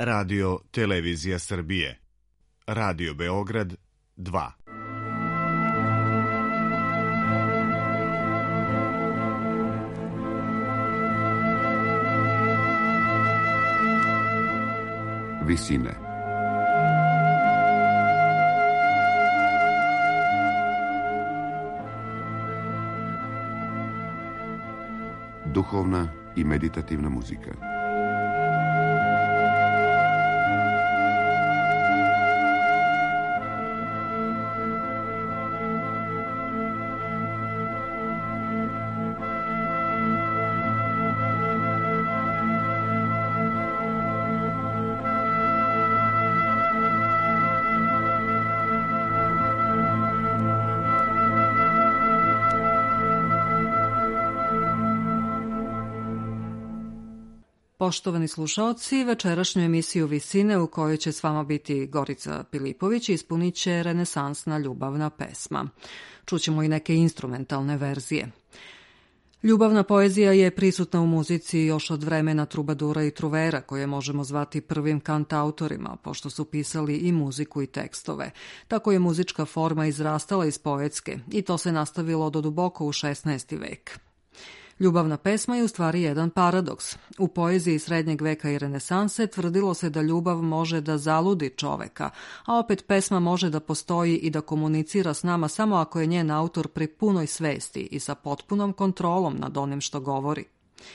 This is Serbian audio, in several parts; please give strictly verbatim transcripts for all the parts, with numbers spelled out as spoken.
Radio Televizija Srbije, Radio Beograd dva. Visine. Duhovna i meditativna muzika. Poštovani slušaoci, večerašnju emisiju Visine u kojoj će s vama biti Gorica Pilipović ispunit će renesansna ljubavna pesma. Čućemo i neke instrumentalne verzije. Ljubavna poezija je prisutna u muzici još od vremena trubadura i truvera, koje možemo zvati prvim kantautorima, pošto su pisali i muziku i tekstove. Tako je muzička forma izrastala iz poetske i to se nastavilo do duboko u šesnaesti vek. Ljubavna pesma je u stvari jedan paradoks. U poeziji srednjeg veka i renesanse tvrdilo se da ljubav može da zaludi čoveka, a opet pesma može da postoji i da komunicira s nama samo ako je njen autor pri punoj svesti i sa potpunom kontrolom nad onim što govori.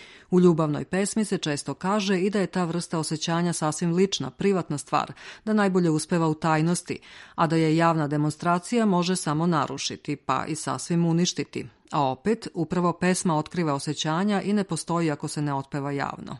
U ljubavnoj pesmi se često kaže i da je ta vrsta osjećanja sasvim lična, privatna stvar, da najbolje uspeva u tajnosti, a da je javna demonstracija može samo narušiti, pa i sasvim uništiti. A opet, upravo pesma otkriva osjećanja i ne postoji ako se ne otpeva javno.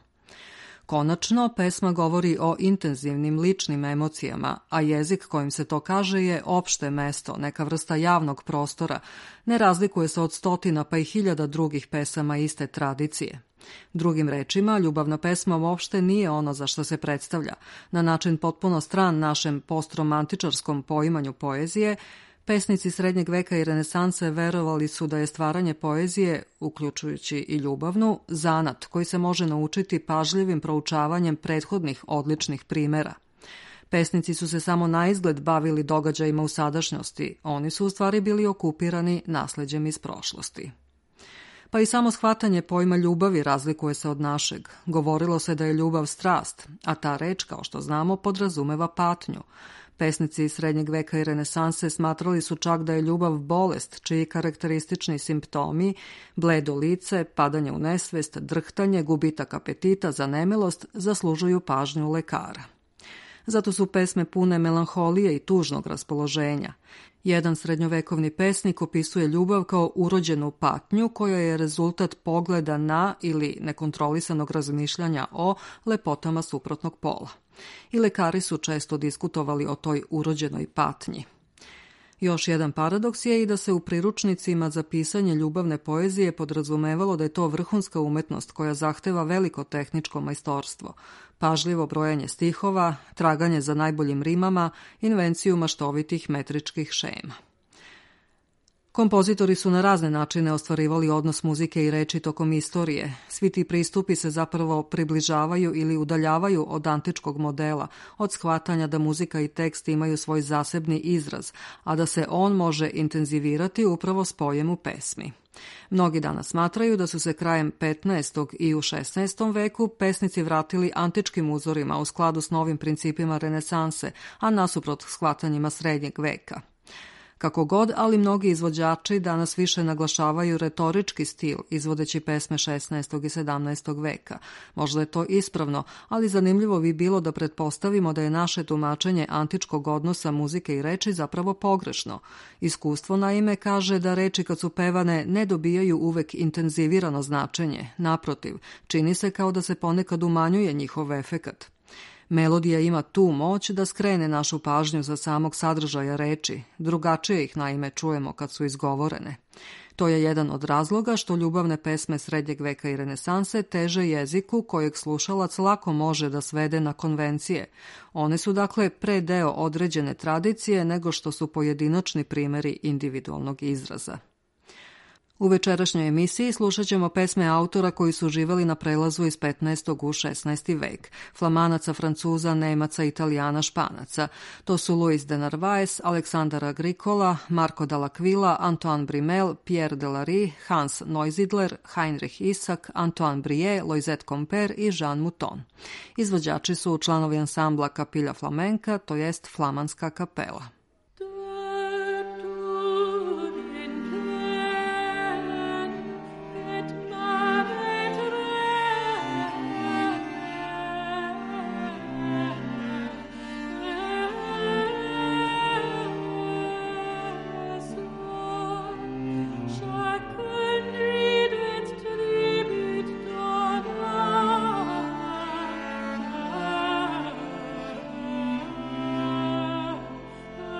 Konačno, pesma govori o intenzivnim ličnim emocijama, a jezik kojim se to kaže je opšte mesto, neka vrsta javnog prostora, ne razlikuje se od stotina pa i hiljada drugih pesama iste tradicije. Drugim rečima, ljubavna pesma uopšte nije ono za što se predstavlja. Na način potpuno stran našem postromantičarskom poimanju poezije, pesnici srednjeg veka i renesanse verovali su da je stvaranje poezije, uključujući i ljubavnu, zanat koji se može naučiti pažljivim proučavanjem prethodnih odličnih primera. Pesnici su se samo naizgled bavili događajima u sadašnjosti, oni su u stvari bili okupirani nasleđem iz prošlosti. Pa i samo shvatanje pojma ljubavi razlikuje se od našeg. Govorilo se da je ljubav strast, a ta reč, kao što znamo, podrazumeva patnju. Pesnici iz srednjeg veka i renesanse smatrali su čak da je ljubav bolest, čiji karakteristični simptomi, bledo lice, padanje u nesvest, drhtanje, gubitak apetita, zanemelost, zaslužuju pažnju lekara. Zato su pesme pune melanholije i tužnog raspoloženja. Jedan srednjovekovni pesnik opisuje ljubav kao urođenu patnju koja je rezultat pogleda na ili nekontrolisanog razmišljanja o lepotama suprotnog pola. I lekari su često diskutovali o toj urođenoj patnji. Još jedan paradoks je i da se u priručnicima za pisanje ljubavne poezije podrazumevalo da je to vrhunska umetnost koja zahteva veliko tehničko majstorstvo, pažljivo brojanje stihova, traganje za najboljim rimama, invenciju maštovitih metričkih šema. Kompozitori su na razne načine ostvarivali odnos muzike i reči tokom istorije. Svi ti pristupi se zapravo približavaju ili udaljavaju od antičkog modela, od shvatanja da muzika i tekst imaju svoj zasebni izraz, a da se on može intenzivirati upravo spojem u pesmi. Mnogi danas smatraju da su se krajem petnaestog i u šesnaestom veku pesnici vratili antičkim uzorima u skladu s novim principima renesanse, a nasuprot shvatanjima srednjeg veka. Kako god, ali mnogi izvođači danas više naglašavaju retorički stil, izvodeći pesme šesnaestog i sedamnaestog veka. Možda je to ispravno, ali zanimljivo bi bilo da pretpostavimo da je naše tumačenje antičkog odnosa muzike i reči zapravo pogrešno. Iskustvo naime kaže da reči kad su pevane ne dobijaju uvek intenzivirano značenje, naprotiv, čini se kao da se ponekad umanjuje njihov efekat. Melodija ima tu moć da skrene našu pažnju za samog sadržaja reči, drugačije ih naime čujemo kad su izgovorene. To je jedan od razloga što ljubavne pesme srednjeg veka i renesanse teže jeziku kojeg slušalac lako može da svede na konvencije. One su dakle pre deo određene tradicije nego što su pojedinačni primeri individualnog izraza. U večerašnjoj emisiji slušat ćemo pesme autora koji su živeli na prelazu iz petnaestog u šesnaesti vek, flamanaca, Francuza, Nemaca, Italijana, Španaca. To su Louis de Narvaez, Aleksandar Agricola, Marco Dall'Aquila, Antoine Brimel, Pierre Delarue, Hans Neusiedler, Heinrich Isaac, Antoine Brie, Loisette Compère i Jean Mouton. Izvođači su članovi ansambla Capilla Flamenca, to jest Flamanska kapela. Oh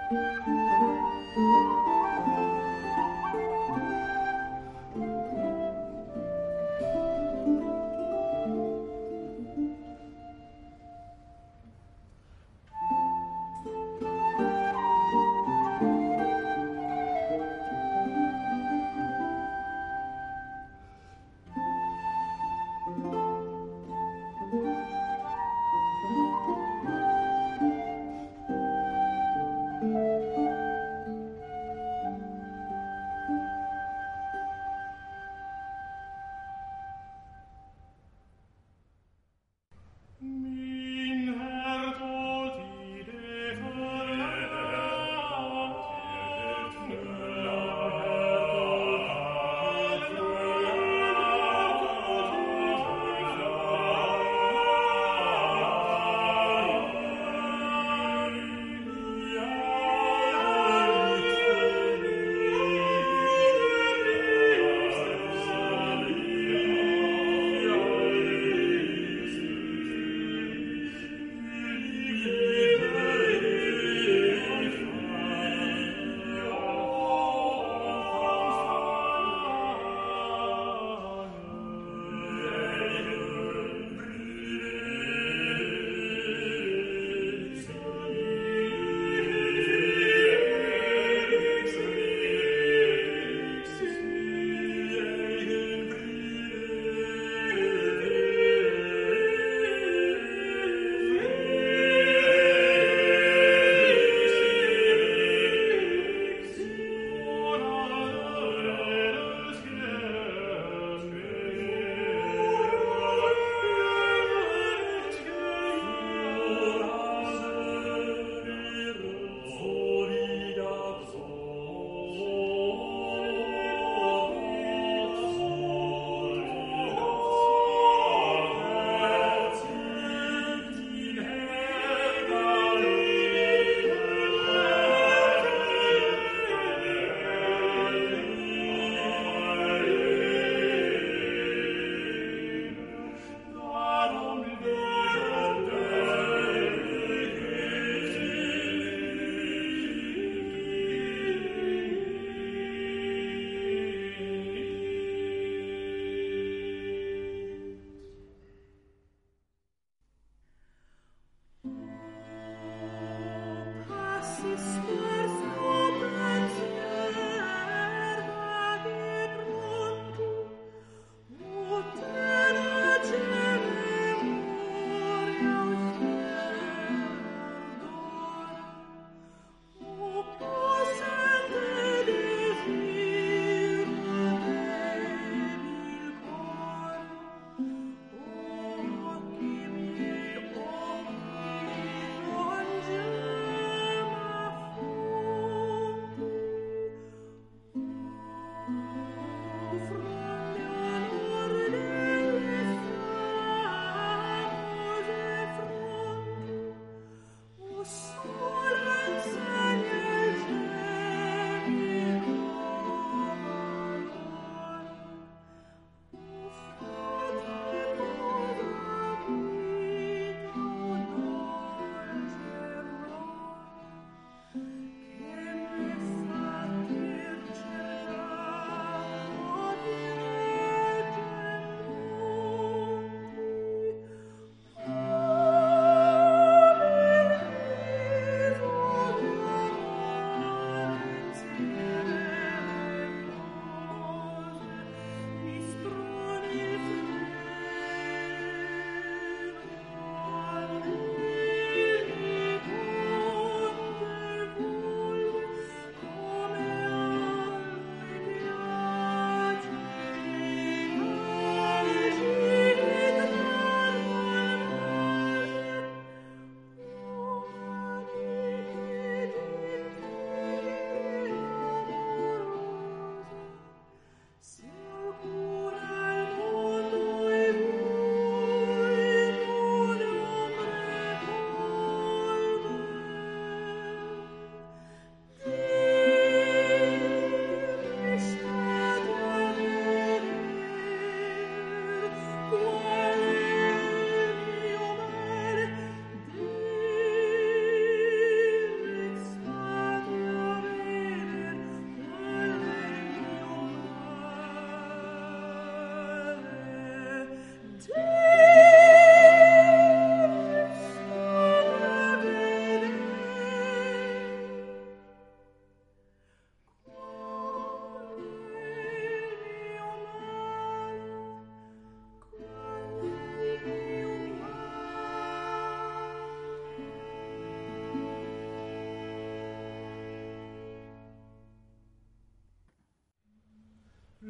Thank you.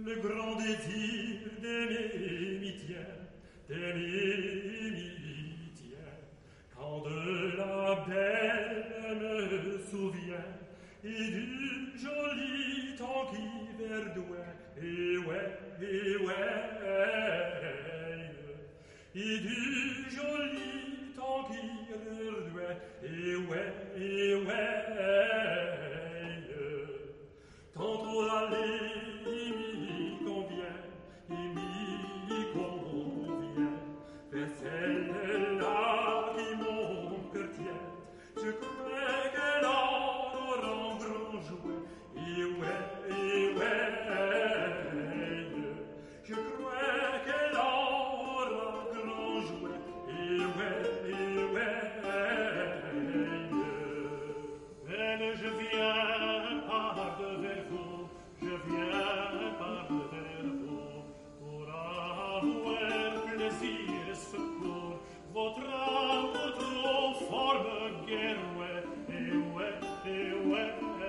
le grand désir d'aimer m'y tient, d'aimer m'y tient. Quand de la belle me souvient, et du joli temps qui verdoie, et ouais, et ouais, et du joli temps qui verdoie, et ouais, et ouais, tantôt aller il m'y convient, il m'y convient, vers celle-là qui mon cœur tient, je crois qu'elle en aura grand jouet, et ouais, et ouais, je crois qu'elle en aura grand jouet, et ouais, et ouais, elle, je viens par devers vous, je viens par devers vous, pour avoir plaisir et secours, votre âme trop forme guère, ouais, et ouais, et ouais,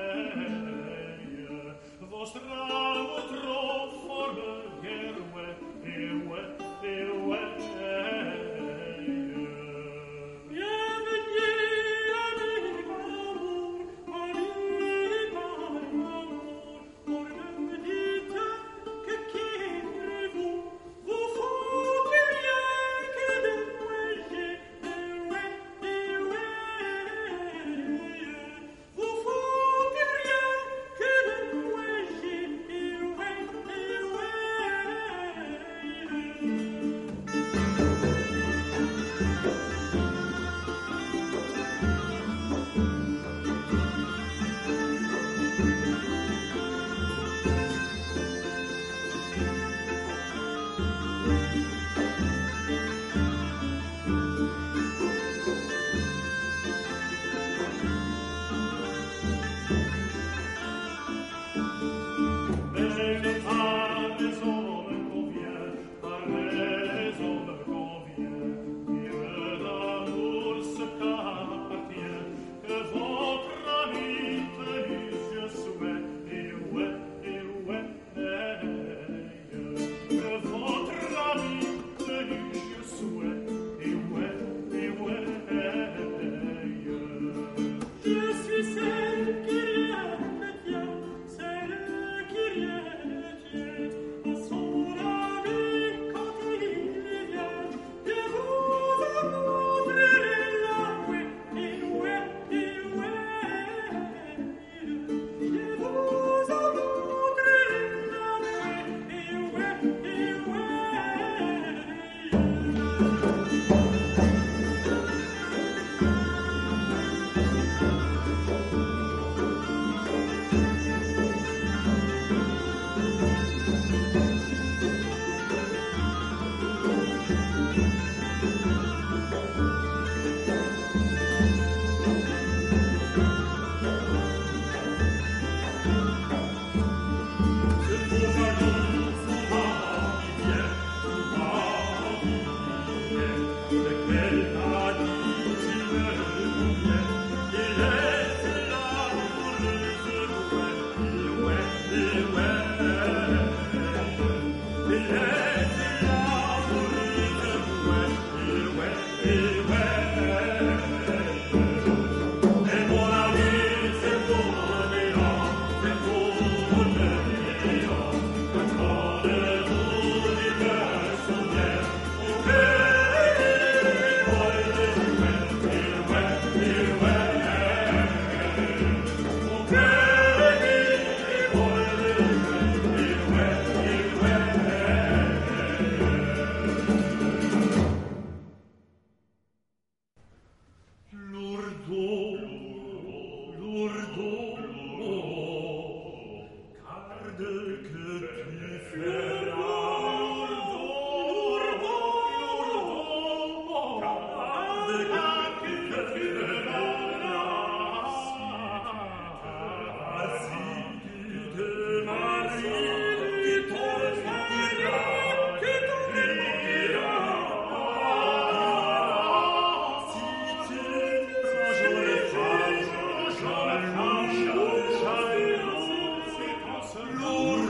votre âme trop forme guère, ouais, et ouais, et ouais. Lord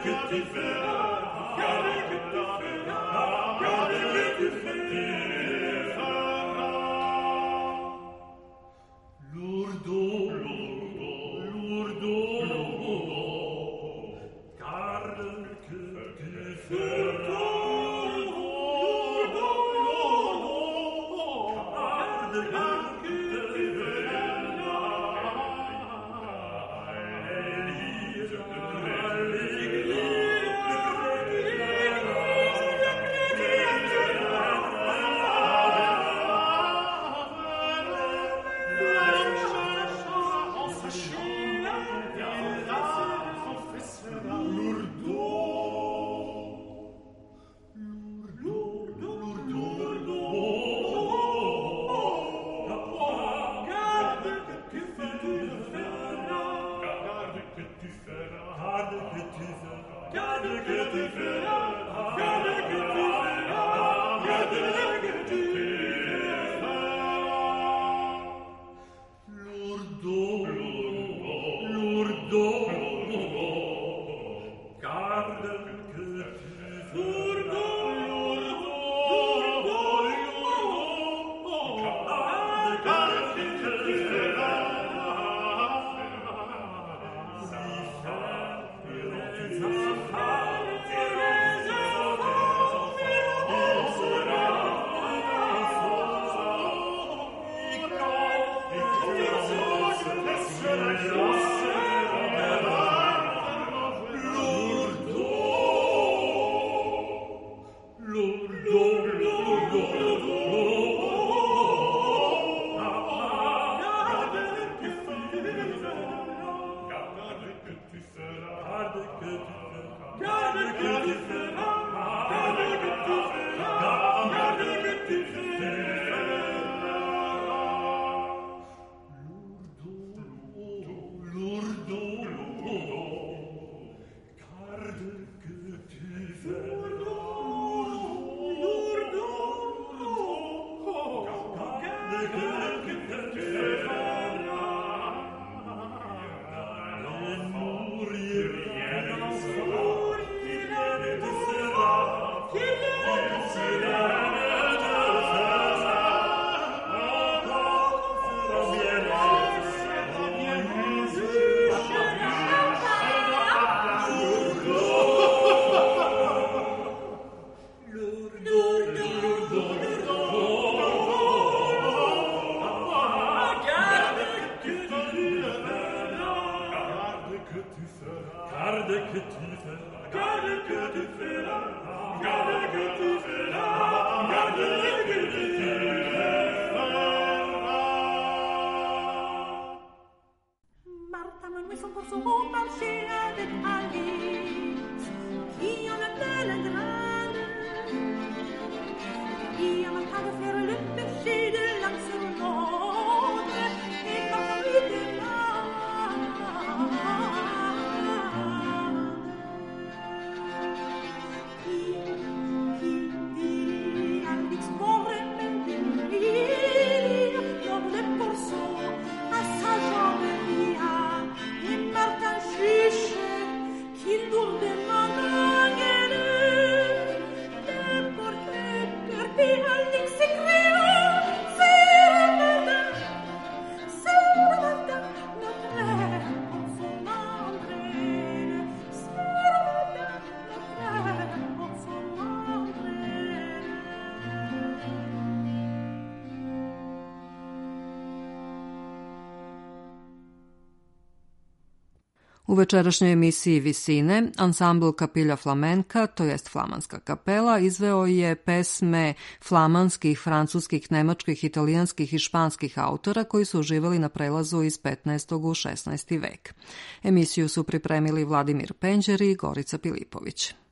U večerašnjoj emisiji Visine, ansambl Kapilja Flamenka, to jest flamanska kapela, izveo je pesme flamanskih, francuskih, nemačkih, italijanskih i španskih autora koji su uživali na prelazu iz petnaestog u šesnaesti vek. Emisiju su pripremili Vladimir Penđer i Gorica Pilipović.